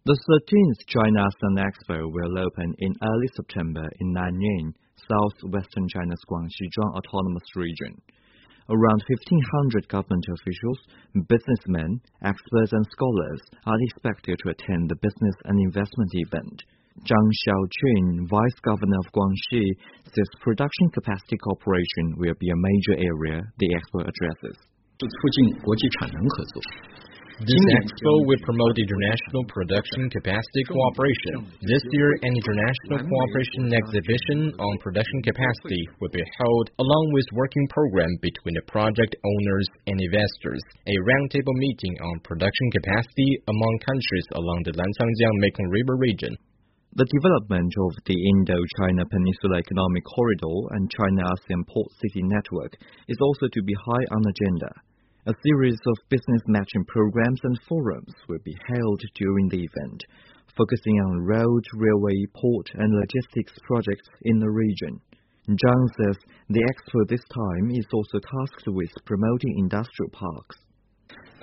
The 13th China ASEAN Expo will open in early September in Nanning, southwestern China's Guangxi Autonomous Region. Around 1,500 government officials, businessmen, experts and scholars are expected to attend the business and investment event. Zhang Xiaoqun, Vice Governor of Guangxi, says production capacity cooperation will be a major area the expo addresses. This expo will promote international production capacity cooperation. This year, an international cooperation exhibition on production capacity will be held along with working program between the project owners and investors, a roundtable meeting on production capacity among countries along the Lancangjiang-Mekong River region. The development of the Indo-China Peninsula Economic Corridor and China-ASEAN Port City Network is also to be high on the agenda. A series of business matching programs and forums will be held during the event, focusing on road, railway, port and logistics projects in the region. Zhang says the expo this time is also tasked with promoting industrial parks. The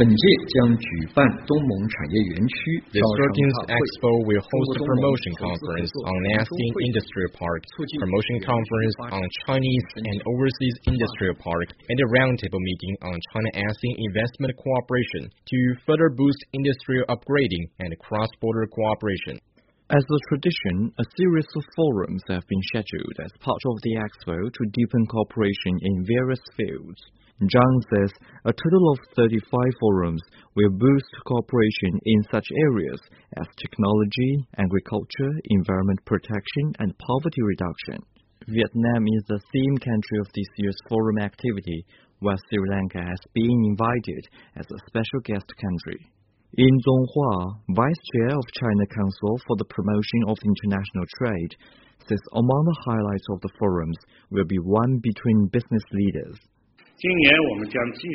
13th Expo will host a promotion conference on ASEAN Industrial Park, promotion conference on Chinese and overseas industrial park, and a roundtable meeting on China-ASEAN investment cooperation to further boost industrial upgrading and cross-border cooperation. As a tradition, a series of forums have been scheduled as part of the expo to deepen cooperation in various fields. Zhang says a total of 35 forums will boost cooperation in such areas as technology, agriculture, environment protection, and poverty reduction. Vietnam is the theme country of this year's forum activity, while Sri Lanka has been invited as a special guest country. Yin Zonghua, Vice Chair of China Council for the Promotion of International Trade, says among the highlights of the forums will be one between business leaders. We will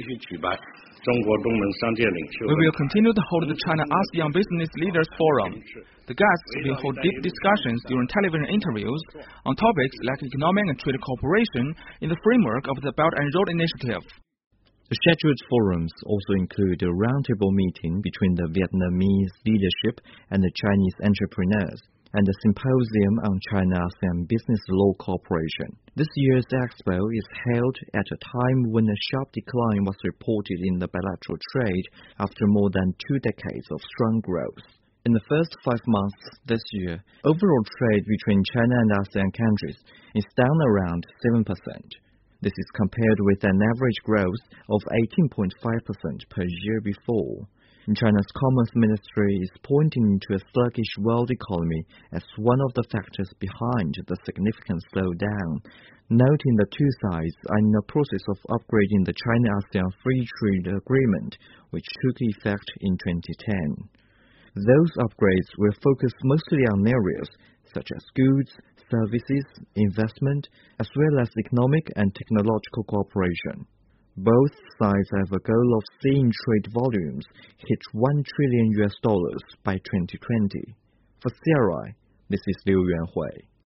continue to hold the China-ASEAN Business Leaders Forum. The guests will hold deep discussions during television interviews on topics like economic and trade cooperation in the framework of the Belt and Road Initiative. The scheduled forums also include a roundtable meeting between the Vietnamese leadership and the Chinese entrepreneurs, and a symposium on China-ASEAN business law cooperation. This year's expo is held at a time when a sharp decline was reported in the bilateral trade after more than 2 decades of strong growth. In the first 5 months this year, overall trade between China and ASEAN countries is down around 7%. This is compared with an average growth of 18.5% per year before. China's Commerce Ministry is pointing to a sluggish world economy as one of the factors behind the significant slowdown, noting the two sides are in the process of upgrading the China-ASEAN Free Trade Agreement, which took effect in 2010. Those upgrades will focus mostly on areas such as goods, services, investment, as well as economic and technological cooperation. Both sides have a goal of seeing trade volumes hit $1 trillion by 2020. For CRI, this is Liu Yuanhui.